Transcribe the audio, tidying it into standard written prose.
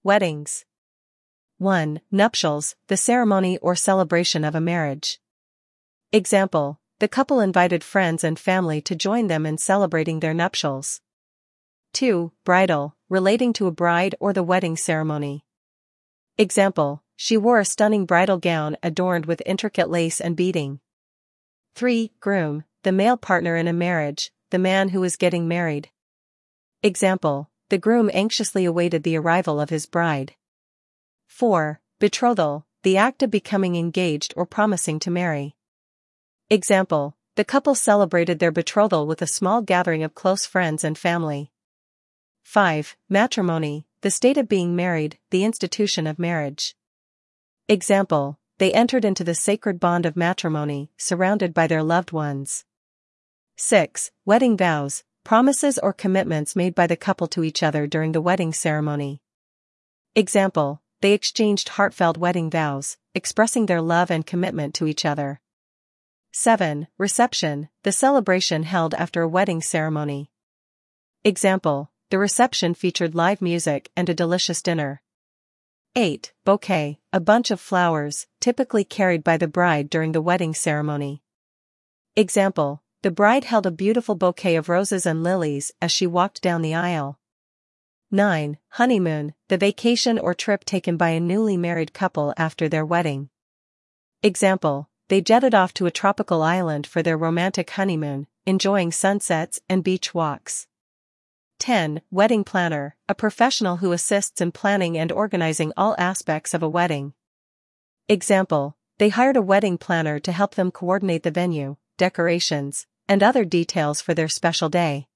Weddings. 1. Nuptials, the ceremony or celebration of a marriage. Example: the couple invited friends and family to join them in celebrating their nuptials. 2. Bridal, relating to a bride or the wedding ceremony. Example: she wore a stunning bridal gown adorned with intricate lace and beading. 3. Groom, the male partner in a marriage, the man who is getting married. Example: the groom anxiously awaited the arrival of his bride. 4. Betrothal, the act of becoming engaged or promising to marry. Example: the couple celebrated their betrothal with a small gathering of close friends and family. 5. Matrimony, the state of being married, the institution of marriage. Example: they entered into the sacred bond of matrimony, surrounded by their loved ones. 6. Wedding vows, promises or commitments made by the couple to each other during the wedding ceremony. Example: they exchanged heartfelt wedding vows, expressing their love and commitment to each other. 7. Reception, the celebration held after a wedding ceremony. Example: the reception featured live music and a delicious dinner. 8. Bouquet, a bunch of flowers, typically carried by the bride during the wedding ceremony. Example: the bride held a beautiful bouquet of roses and lilies as she walked down the aisle. 9. Honeymoon, the vacation or trip taken by a newly married couple after their wedding. Example: they jetted off to a tropical island for their romantic honeymoon, enjoying sunsets and beach walks. 10. Wedding planner, a professional who assists in planning and organizing all aspects of a wedding. Example: they hired a wedding planner to help them coordinate the venue, decorations, and other details for their special day.